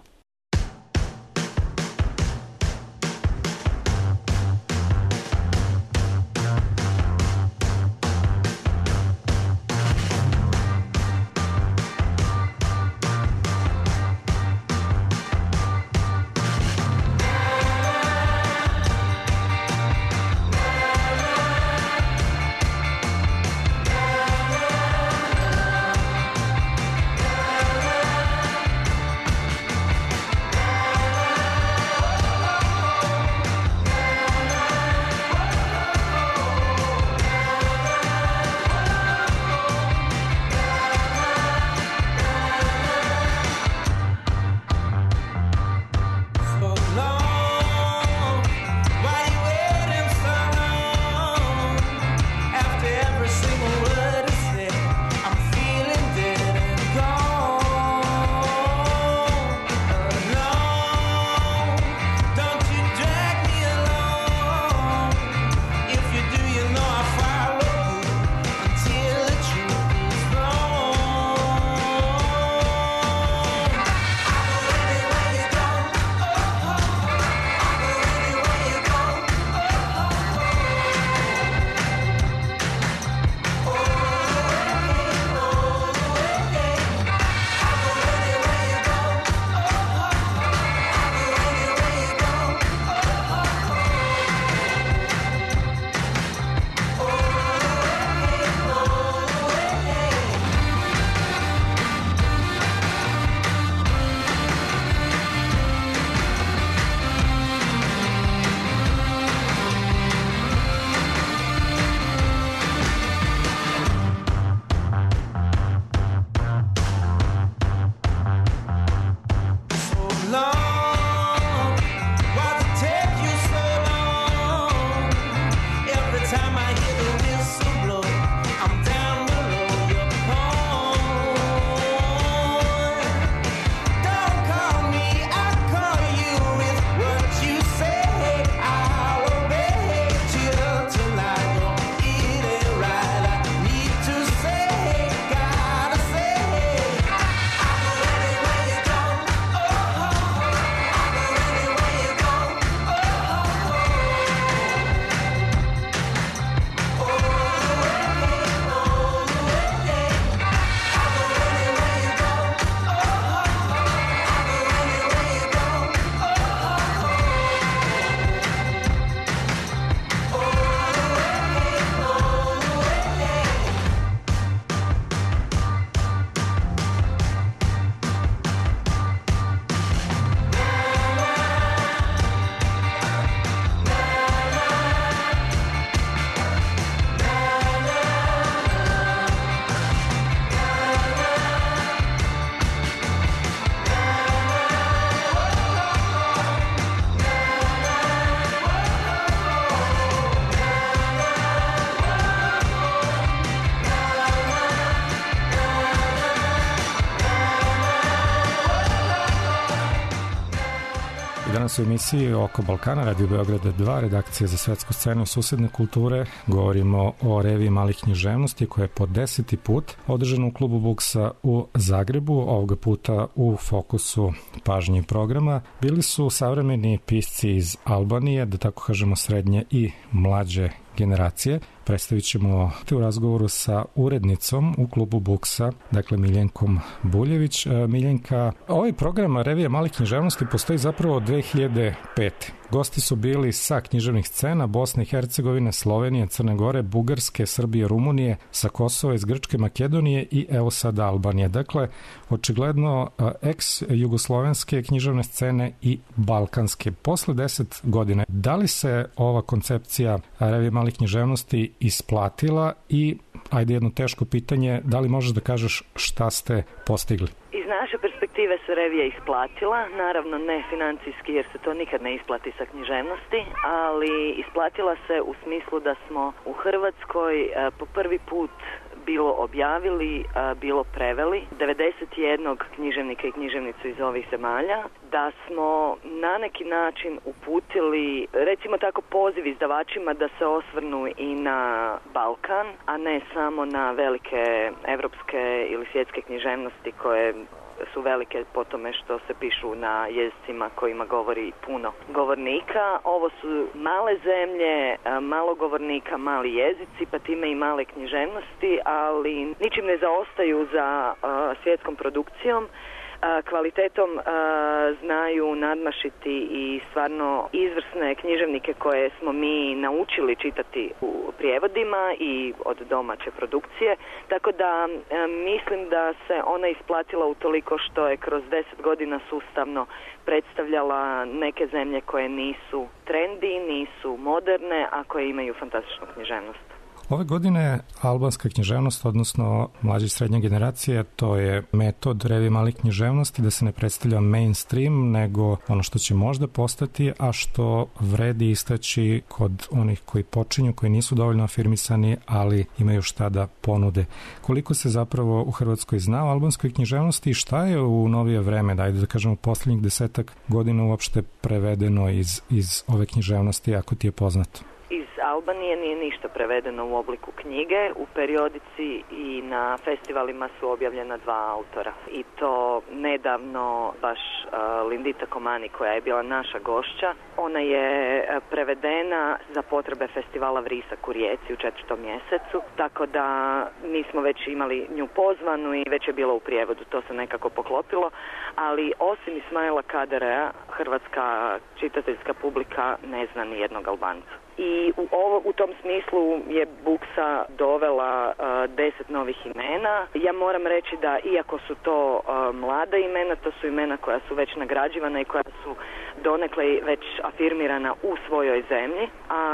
Danas u emisiji Oko Balkana, Radio Beograda dva, redakcija za svetsku scenu i susedne kulture, govorimo o reviji malih književnosti koja je po deseti put održana u klubu Buksa u Zagrebu, ovoga puta u fokusu pažnje programa. Bili su savremeni pisci iz Albanije, da tako kažemo srednje i mlađe generacije. Predstavit ćemo te u razgovoru sa urednicom u klubu Buksa, dakle Miljenkom Buljević. Miljenka, ovaj program Revija malih književnosti postoji zapravo od dve hiljade pete. Gosti su bili sa književnih scena Bosne i Hercegovine, Slovenije, Crne Gore, Bugarske, Srbije, Rumunije, sa Kosova, iz Grčke, Makedonije i evo sada Albanije. Dakle, očigledno ex-jugoslovenske književne scene i balkanske. Posle deset godina, da li se ova koncepcija Revije malih književnosti isplatila i, ajde jedno teško pitanje, da li možeš da kažeš šta ste postigli? Iz naše perspektive se revija isplatila, naravno ne financijski jer se to nikad ne isplati sa književnosti, ali isplatila se u smislu da smo u Hrvatskoj po prvi put bilo objavili, bilo preveli devedeset jednog književnika i književnicu iz ovih zemalja, da smo na neki način uputili, recimo tako, poziv izdavačima da se osvrnu i na Balkan, a ne samo na velike evropske ili svjetske književnosti koje su velike po tome što se pišu na jezicima kojima govori puno govornika. Ovo su male zemlje, malo govornika, mali jezici, pa time i male književnosti, ali ničim ne zaostaju za uh, svjetskom produkcijom. Kvalitetom uh, znaju nadmašiti i stvarno izvrsne književnike koje smo mi naučili čitati u prijevodima i od domaće produkcije, tako da uh, mislim da se ona isplatila utoliko što je kroz deset godina sustavno predstavljala neke zemlje koje nisu trendi, nisu moderne, a koje imaju fantastičnu književnost. Ove godine albanska književnost, odnosno mlađa i srednja generacija, to je metod revije malih književnosti da se ne predstavlja mainstream, nego ono što će možda postati, a što vredi istaći kod onih koji počinju, koji nisu dovoljno afirmisani, ali imaju šta da ponude. Koliko se zapravo u Hrvatskoj zna o albanskoj književnosti i šta je u novije vreme, da ajde da kažemo posljednjih desetak godina uopšte prevedeno iz, iz ove književnosti, ako ti je poznato? Albanije nije ništa prevedeno u obliku knjige. U periodici i na festivalima su objavljena dva autora. I to nedavno baš uh, Lindita Komani, koja je bila naša gošća. Ona je prevedena za potrebe festivala Vrisak u Rijeci u četvrtom mjesecu. Tako da mi smo već imali nju pozvanu i već je bila u prijevodu. To se nekako poklopilo. Ali osim Ismaila Kaderea, hrvatska čitateljska publika ne zna ni jednog Albanca. I u, ovo, u tom smislu je Buksa dovela uh, deset novih imena. Ja moram reći da iako su to uh, mlada imena, to su imena koja su već nagrađivana i koja su donekle već afirmirana u svojoj zemlji,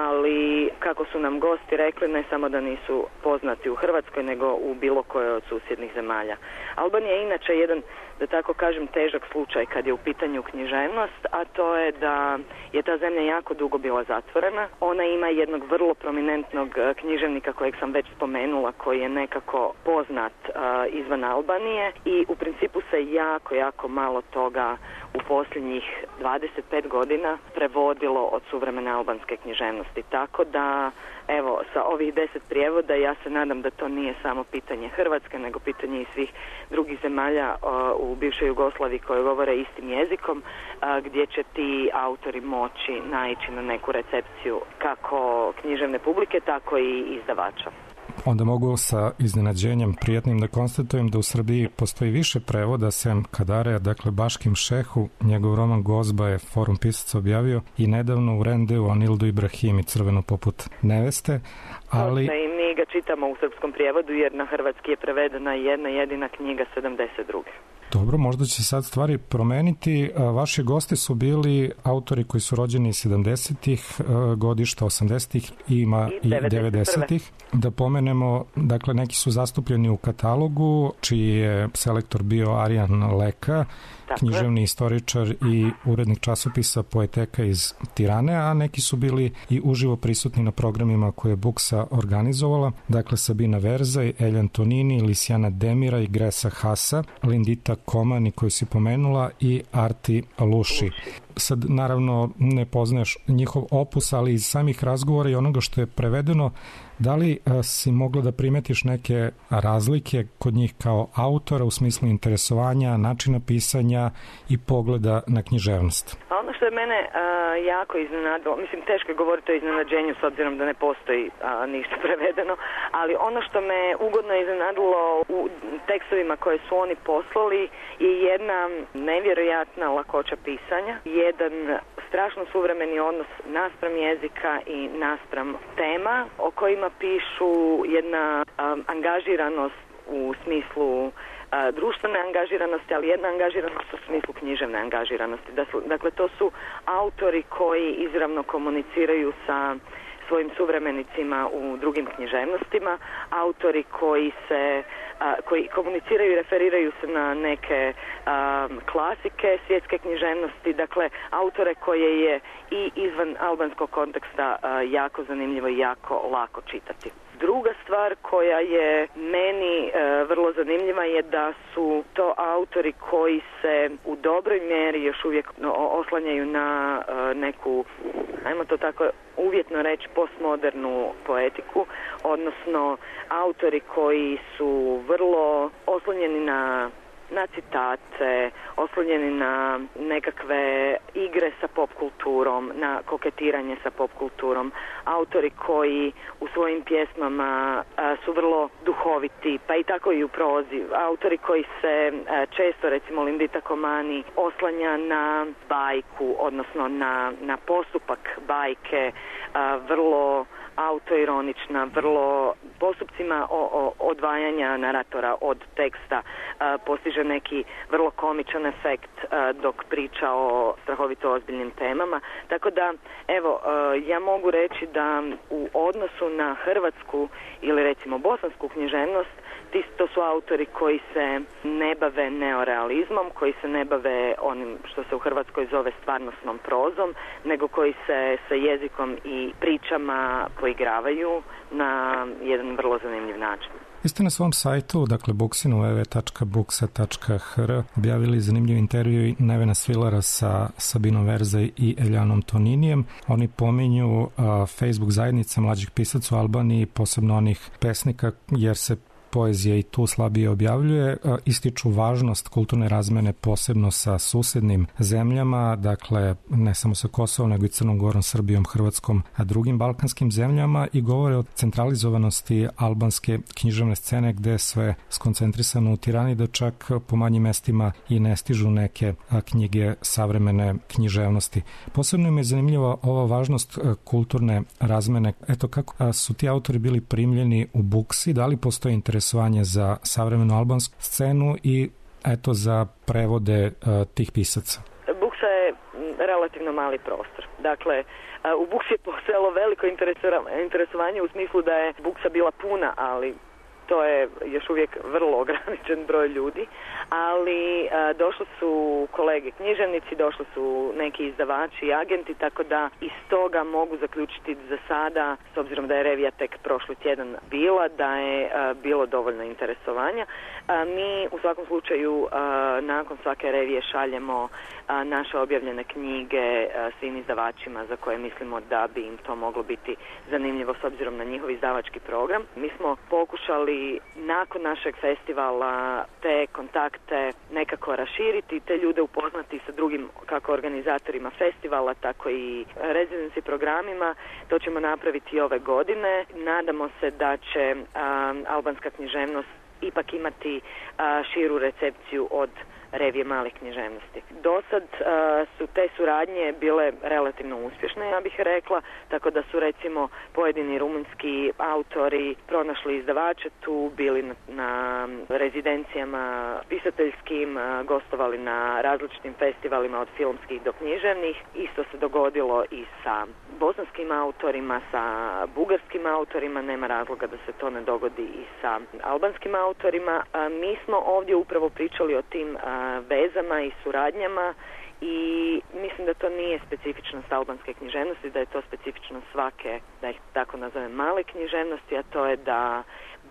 ali kako su nam gosti rekli, ne samo da nisu poznati u Hrvatskoj, nego u bilo kojoj od susjednih zemalja. Albanija je inače jedan, da tako kažem, težak slučaj kad je u pitanju književnost, a to je da je ta zemlja jako dugo bila zatvorena. Ona ima jednog vrlo prominentnog književnika kojeg sam već spomenula, koji je nekako poznat uh, izvan Albanije i u principu se jako, jako malo toga u posljednjih dvadeset pet godina prevodilo od suvremene albanske književnosti. Tako da, evo, sa ovih deset prijevoda ja se nadam da to nije samo pitanje Hrvatske, nego pitanje i svih drugih zemalja uh, u bivšoj Jugoslaviji koje govore istim jezikom, uh, gdje će ti autori moći naići na neku recepciju kako književne publike, tako i izdavača. Onda mogu sa iznenađenjem prijatnim da konstatujem da u Srbiji postoji više prevoda sem Kadarea, dakle Baškim Šehu, njegov roman Gozba je Forum pisaca objavio i nedavno u Rendeu Anildu Ibrahimi, Crveno poput neveste, ali... I mi ga čitamo u srpskom prijevodu jer na hrvatski je prevedena jedna jedina knjiga sedamdeset druge. Dobro, možda će sad stvari promeniti. Vaši gosti su bili autori koji su rođeni sedamdesetih godišta, osamdesetih i ima i devedesetih. Da pomenemo, dakle, neki su zastupljeni u katalogu, čiji je selektor bio Arjan Leka, tako, književni istoričar i urednik časopisa Poeteka iz Tirane, a neki su bili i uživo prisutni na programima koje je Buksa organizovala. Dakle, Sabina Verzaj, Eljan Tonini, Lisjana Demira i Gresa Hasa, Lindita Lindita Komani koju si pomenula i Arti Luši. Sad naravno ne poznaješ njihov opus, ali iz samih razgovora i onoga što je prevedeno, da li a, si mogla da primetiš neke razlike kod njih kao autora u smislu interesovanja, načina pisanja i pogleda na književnost? A ono što je mene a, jako iznenadilo, mislim teško je govoriti o iznenađenju s obzirom da ne postoji a, ništa prevedeno, ali ono što me ugodno iznenadilo u tekstovima koje su oni poslali je jedna nevjerojatna lakoća pisanja, jedan strašno suvremeni odnos naspram jezika i naspram tema o kojima pišu, jedna um, angažiranost u smislu uh, društvene angažiranosti, ali jedna angažiranost u smislu književne angažiranosti. Dakle, to su autori koji izravno komuniciraju sa svojim suvremenicima u drugim književnostima, autori koji se a, koji komuniciraju i referiraju se na neke a, klasike svjetske književnosti, dakle autore koje je i izvan albanskog konteksta a, jako zanimljivo i jako lako čitati. Druga stvar koja je meni e, vrlo zanimljiva je da su to autori koji se u dobroj mjeri još uvijek no, oslanjaju na e, neku, ajmo to tako uvjetno reći, postmodernu poetiku, odnosno autori koji su vrlo oslonjeni na na citate, oslonjeni na nekakve igre sa pop kulturom, na koketiranje sa pop kulturom, autori koji u svojim pjesmama a, su vrlo duhoviti, pa i tako i u prozi, autori koji se a, često, recimo Lindita Komani, oslanja na bajku, odnosno na, na postupak bajke, a, vrlo autoironična, vrlo postupcima o, o, odvajanja naratora od teksta a, postiže neki vrlo komičan efekt a, dok priča o strahovito ozbiljnim temama. Tako da, evo, a, ja mogu reći da u odnosu na hrvatsku ili recimo bosansku književnost, to su autori koji se ne bave neorealizmom, koji se ne bave onim što se u Hrvatskoj zove stvarnosnom prozom, nego koji se sa jezikom i pričama poigravaju na jedan vrlo zanimljiv način. Vi ste na svom sajtu, dakle buksinu w w w tačka buksa tačka h r, objavili zanimljiv intervju Nevena Svilara sa Sabinom Verzaj i Eljanom Toninijem. Oni pominju uh, Facebook zajednice mlađih pisaca u Albaniji, posebno onih pesnika, jer se poezija i tu slabije objavljuje, ističu važnost kulturne razmene posebno sa susednim zemljama, dakle ne samo sa Kosovom, nego i Crnom Gorom, Srbijom, Hrvatskom, a drugim balkanskim zemljama i govore o centralizovanosti albanske književne scene gde je sve skoncentrisano u Tirani, da čak po manjim mestima i ne stižu neke knjige savremene književnosti. Posebno im je zanimljiva ova važnost kulturne razmene. Eto, kako su ti autori bili primljeni u Buksi, da li postoji interes za savremenu albansku scenu i eto za prevode uh, tih pisaca? Buksa je relativno mali prostor. Dakle, uh, u Buksi je postojalo veliko interesovanje u smislu da je Buksa bila puna, ali to je još uvijek vrlo ograničen broj ljudi, ali a, došli su kolege književnici, došli su neki izdavači i agenti, tako da iz toga mogu zaključiti za sada, s obzirom da je revija tek prošli tjedan bila, da je a, bilo dovoljno interesovanja. A, mi u svakom slučaju a, nakon svake revije šaljemo a, naše objavljene knjige a, svim izdavačima za koje mislimo da bi im to moglo biti zanimljivo s obzirom na njihov izdavački program. Mi smo pokušali nakon našeg festivala te kontakte nekako raširiti, te ljude upoznati sa drugim kako organizatorima festivala, tako i residency programima. To ćemo napraviti ove godine. Nadamo se da će um, albanska književnost ipak imati uh, širu recepciju od revije malih književnosti. Dosad uh, su te suradnje bile relativno uspješne, ja bih rekla, tako da su recimo pojedini rumunjski autori pronašli izdavače tu, bili na, na rezidencijama pisateljskim, uh, gostovali na različitim festivalima od filmskih do književnih. Isto se dogodilo i sa bosanskim autorima, sa bugarskim autorima, nema razloga da se to ne dogodi i sa albanskim autorima. Uh, mi smo ovdje upravo pričali o tim uh, vezama i suradnjama i mislim da to nije specifičnost albanske književnosti, da je to specifičnost svake, da ih tako nazovem, male književnosti, a to je da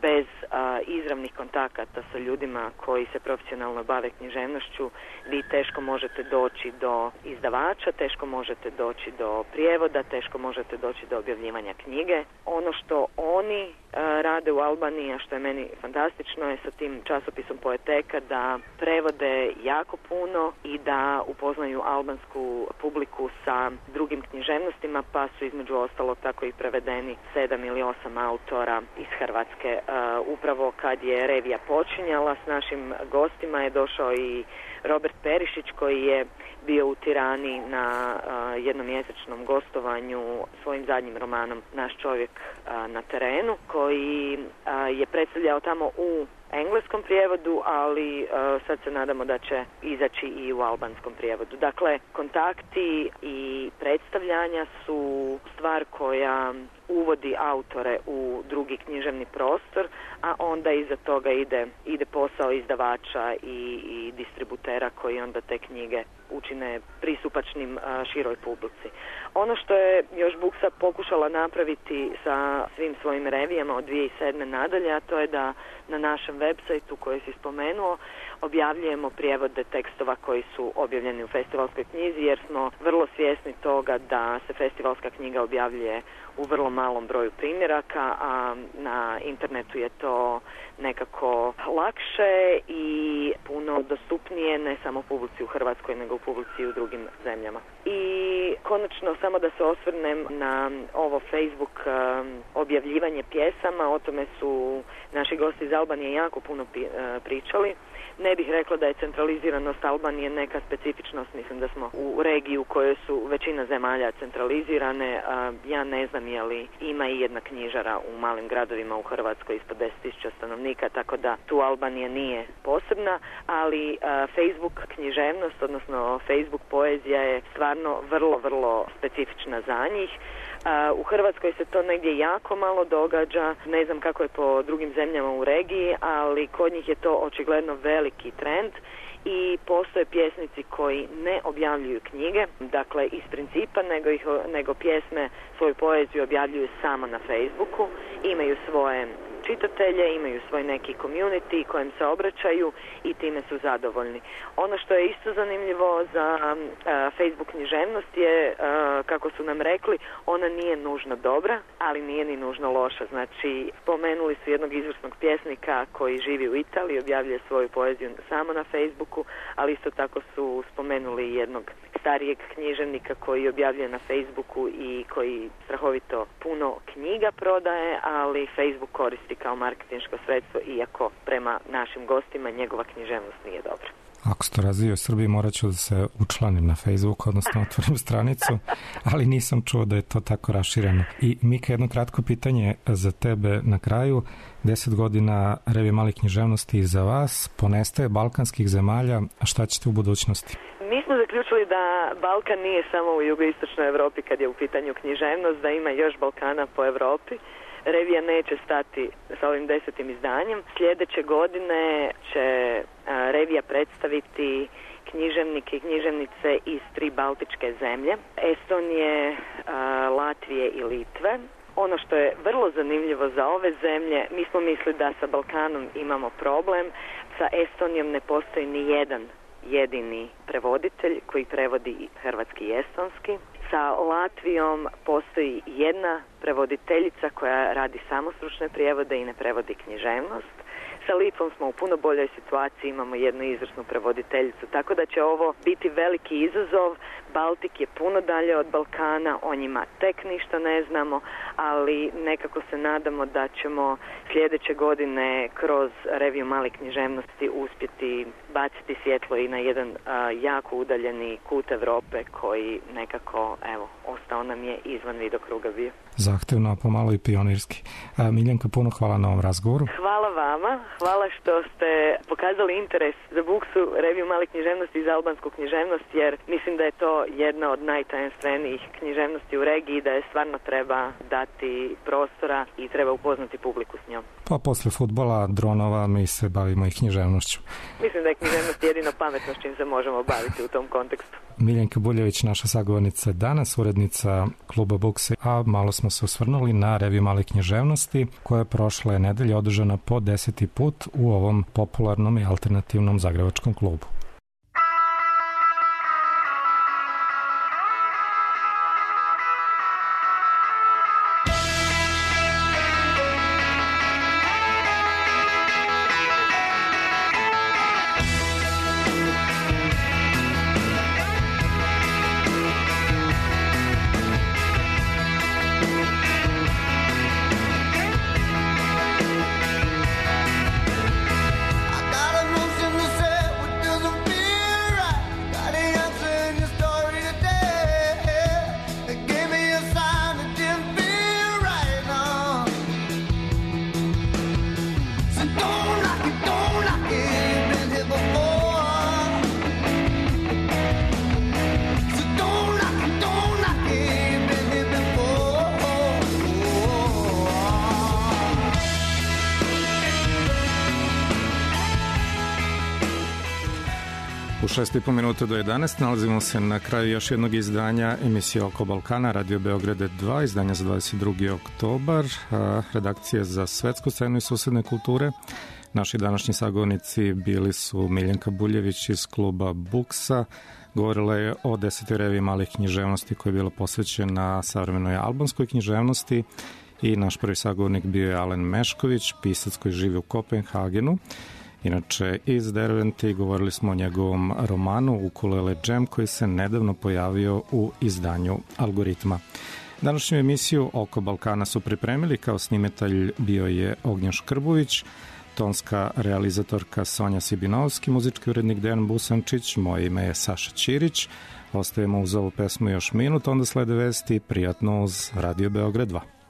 bez a, izravnih kontakata sa ljudima koji se profesionalno bave književnošću, vi teško možete doći do izdavača, teško možete doći do prijevoda, teško možete doći do objavljivanja knjige. Ono što oni a, rade u Albaniji, a što je meni fantastično, je sa tim časopisom Poeteka da prevode jako puno i da upoznaju albansku publiku sa drugim književnostima, pa su između ostalog tako i prevedeni sedam ili osam autora iz Hrvatske. Uh, upravo kad je revija počinjala s našim gostima je došao i Robert Perišić koji je bio u Tirani na uh, jednomjesečnom gostovanju svojim zadnjim romanom Naš čovjek uh, na terenu, koji uh, je predstavljao tamo u engleskom prijevodu, ali uh, sad se nadamo da će izaći i u albanskom prijevodu. Dakle, kontakti i predstavljanja su stvar koja uvodi autore u drugi književni prostor, a onda iza toga ide, ide posao izdavača i, i distributera koji onda te knjige učine pristupačnim a, široj publici. Ono što je još Buksa pokušala napraviti sa svim svojim revijama od dvije tisuće sedme nadalje, a to je da na našem websajtu koji si spomenuo objavljujemo prijevode tekstova koji su objavljeni u festivalskoj knjizi, jer smo vrlo svjesni toga da se festivalska knjiga objavljuje u vrlo malom broju primjeraka, a na internetu je to nekako lakše i puno dostupnije ne samo publici u Hrvatskoj, nego u publici i u drugim zemljama. I konačno, samo da se osvrnem na ovo Facebook um, objavljivanje pjesama, o tome su naši gosti iz Albanije jako puno pi, uh, pričali. Ne bih rekla da je centraliziranost Albanije neka specifičnost, mislim da smo u regiji u kojoj su većina zemalja centralizirane. Ja ne znam je li ima i jedna knjižara u malim gradovima u Hrvatskoj ispod deset tisuća stanovnika, tako da tu Albanija nije posebna, ali Facebook književnost, odnosno Facebook poezija je stvarno vrlo, vrlo specifična za njih. Uh, u Hrvatskoj se to negdje jako malo događa, ne znam kako je po drugim zemljama u regiji, ali kod njih je to očigledno veliki trend i postoje pjesnici koji ne objavljuju knjige, dakle iz principa, nego, ih, nego pjesme, svoju poeziju objavljuju samo na Facebooku, imaju svoje čitatelje, imaju svoj neki community kojem se obraćaju i time su zadovoljni. Ono što je isto zanimljivo za uh, Facebook književnost je, uh, kako su nam rekli, ona nije nužno dobra, ali nije ni nužno loša. Znači, spomenuli su jednog izvrsnog pjesnika koji živi u Italiji, objavljuje svoju poeziju samo na Facebooku, ali isto tako su spomenuli jednog starijeg književnika koji objavljuje na Facebooku i koji strahovito puno knjiga prodaje, ali Facebook koristi kao marketinško sredstvo, iako prema našim gostima njegova književnost nije dobra. Ako se to razvije u Srbiji, morat ću da se učlanim na Facebook, odnosno otvorim stranicu, ali nisam čuo da je to tako rašireno. I Mika, jedno kratko pitanje za tebe na kraju. Deset godina revije malih književnosti iza vas, ponestaje balkanskih zemalja, a šta ćete u budućnosti? Mi smo zaključili da Balkan nije samo u jugoistočnoj Europi kad je u pitanju književnost, da ima još Balkana po Europi. Revija neće stati sa ovim desetim izdanjem. Sljedeće godine će a, revija predstaviti književnike i književnice iz tri baltičke zemlje, Estonije, a, Latvije i Litve. Ono što je vrlo zanimljivo za ove zemlje, mi smo mislili da sa Balkanom imamo problem, sa Estonijom ne postoji ni jedan jedini prevoditelj koji prevodi hrvatski i estonski. Sa Latvijom postoji jedna prevoditeljica koja radi samo stručne prijevode i ne prevodi književnost. Sa Litvom smo u puno boljoj situaciji, imamo jednu izvrsnu prevoditeljicu, tako da će ovo biti veliki izazov. Baltik je puno dalje od Balkana, o njima tek ništa ne znamo, ali nekako se nadamo da ćemo sljedeće godine kroz reviju malih književnosti uspjeti baciti svjetlo i na jedan a, jako udaljeni kut Europe koji nekako, evo, ostao nam je izvan vidokruga bio. Zahtevno, a pomalo i pionirski. A, Miljenka, puno hvala na ovom razgovoru. Hvala vama, hvala što ste pokazali interes za Buksu, reviju malih književnosti i za albansku književnost, jer mislim da je to jedna od najtajanstvenijih književnosti u regiji, da je stvarno treba dati prostora i treba upoznati publiku s njom. Pa posle fudbala, dronova, mi se bavimo i književnošću. Mislim da je književnost jedino pametno s čim se možemo baviti u tom kontekstu. Miljenka Buljević, naša sagovornica danas, urednica sa kluba Buksa, a malo smo se osvrnuli na reviju malih književnosti koja je prošle nedelje održana po deseti put u ovom popularnom i alternativnom zagrebačkom klubu. U šest i po minuta do jedanaest nalazimo se na kraju još jednog izdanja emisije Oko Balkana, Radio Beograd dva, izdanja za dvadeset drugi oktobar, redakcije za svetsku scenu i susedne kulture. Naši današnji sagovornici bili su Miljenka Buljević iz kluba Buksa, govorila je o desetoj reviji malih književnosti koja je bila posvećena savremenoj albanskoj književnosti, i naš prvi sagovornik bio je Alen Mešković, pisac koji živi u Kopenhagenu. Inače, iz Derventi govorili smo o njegovom romanu Ukulele Džem koji se nedavno pojavio u izdanju Algoritma. Današnju emisiju Oko Balkana su pripremili, kao snimatelj bio je Ognjen Škrbović, tonska realizatorka Sonja Sibinovski, muzički urednik Dejan Busančić, moje ime je Saša Ćirić. Ostajemo uz ovu pesmu još minut, onda slede vesti. Prijatno uz Radio Beograd dva.